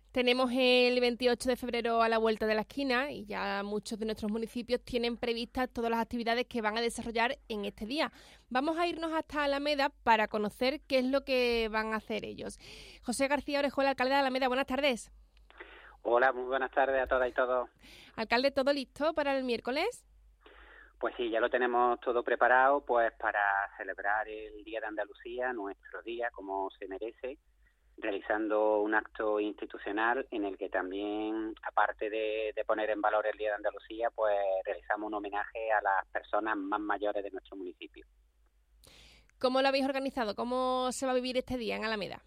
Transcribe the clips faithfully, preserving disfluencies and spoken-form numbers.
Tenemos el veintiocho de febrero a la vuelta de la esquina y ya muchos de nuestros municipios tienen previstas todas las actividades que van a desarrollar en este día. Vamos a irnos hasta Alameda para conocer qué es lo que van a hacer ellos. José García Orejuela, alcalde de Alameda, buenas tardes. Hola, muy buenas tardes a todas y todos. Alcalde, ¿todo listo para el miércoles? Pues sí, ya lo tenemos todo preparado pues para celebrar el Día de Andalucía, nuestro día, como se merece, realizando un acto institucional en el que también, aparte de, de poner en valor el Día de Andalucía, pues realizamos un homenaje a las personas más mayores de nuestro municipio. ¿Cómo lo habéis organizado? ¿Cómo se va a vivir este día en Alameda?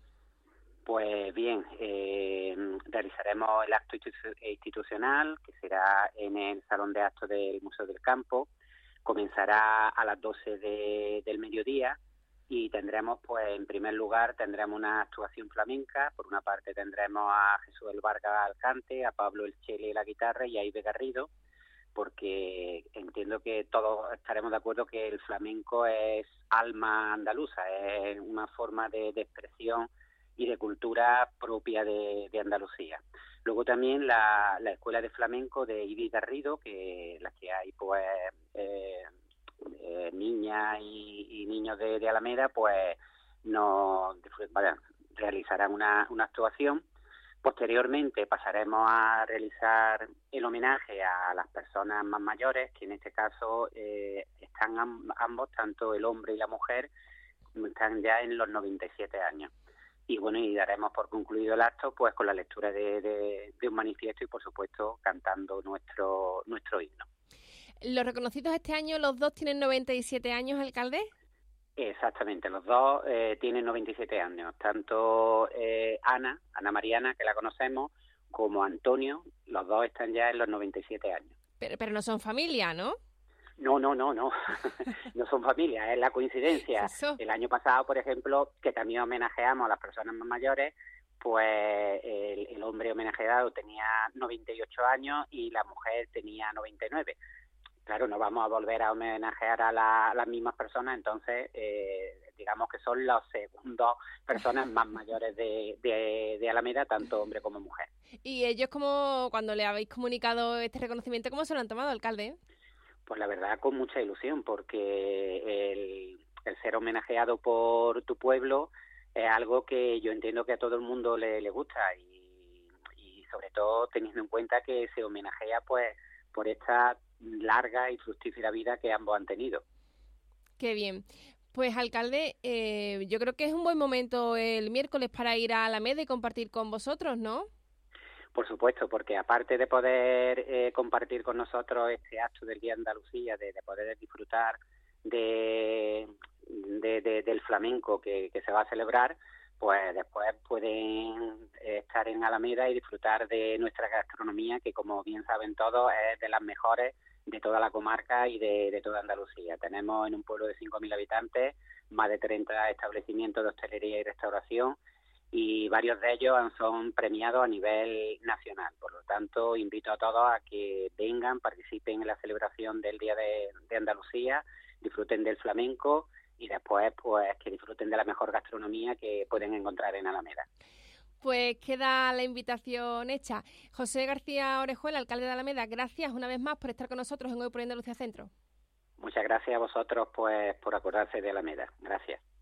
Pues bien, eh, realizaremos el acto institucional, que será en el Salón de Actos del Museo del Campo. Comenzará a las doce de, del mediodía y tendremos, pues, en primer lugar, tendremos una actuación flamenca. Por una parte tendremos a Jesús El Vargas al cante, a Pablo El Chele y la guitarra y a Ibe Garrido, porque entiendo que todos estaremos de acuerdo que el flamenco es alma andaluza, es una forma de, de expresión y de cultura propia de, de Andalucía. Luego también la, la Escuela de Flamenco de Ibe Garrido, que las que hay pues eh, eh, niñas y, y niños de, de Alameda, pues nos bueno, realizarán una, una actuación. Posteriormente pasaremos a realizar el homenaje a las personas más mayores, que en este caso eh, están amb- ambos, tanto el hombre y la mujer, están ya en los noventa y siete años. Y bueno, y daremos por concluido el acto pues con la lectura de, de, de un manifiesto y por supuesto cantando nuestro nuestro himno. ¿Los reconocidos este año, los dos tienen noventa y siete años, alcalde? Exactamente, los dos eh, tienen noventa y siete años, tanto eh, Ana, Ana Mariana, que la conocemos, como Antonio, los dos están ya en los noventa y siete años. Pero, pero no son familia, ¿no? No, no, no, no, no son familias, es la coincidencia. Eso. El año pasado, por ejemplo, que también homenajeamos a las personas más mayores, pues el, el hombre homenajeado tenía noventa y ocho años y la mujer tenía noventa y nueve. Claro, no vamos a volver a homenajear a, la, a las mismas personas, entonces eh, digamos que son las segundas personas más mayores de, de, de Alameda, tanto hombre como mujer. ¿Y ellos, como cuando le habéis comunicado este reconocimiento, cómo se lo han tomado, alcalde? Pues la verdad con mucha ilusión, porque el, el ser homenajeado por tu pueblo es algo que yo entiendo que a todo el mundo le, le gusta y, y sobre todo teniendo en cuenta que se homenajea pues por esta larga y fructífera vida que ambos han tenido. Qué bien. Pues, alcalde, eh, yo creo que es un buen momento el miércoles para ir a Alameda y compartir con vosotros, ¿no? Por supuesto, porque aparte de poder eh, compartir con nosotros este acto del Día de Andalucía, de, de poder disfrutar de, de, de, del flamenco que, que se va a celebrar, pues después pueden estar en Alameda y disfrutar de nuestra gastronomía, que como bien saben todos es de las mejores de toda la comarca y de, de toda Andalucía. Tenemos en un pueblo de cinco mil habitantes más de treinta establecimientos de hostelería y restauración, y varios de ellos son premiados a nivel nacional. Por lo tanto, invito a todos a que vengan, participen en la celebración del Día de, de Andalucía, disfruten del flamenco y después pues que disfruten de la mejor gastronomía que pueden encontrar en Alameda. Pues queda la invitación hecha. José García Orejuela, alcalde de Alameda, gracias una vez más por estar con nosotros en Hoy por Andalucía Centro. Muchas gracias a vosotros pues por acordarse de Alameda. Gracias.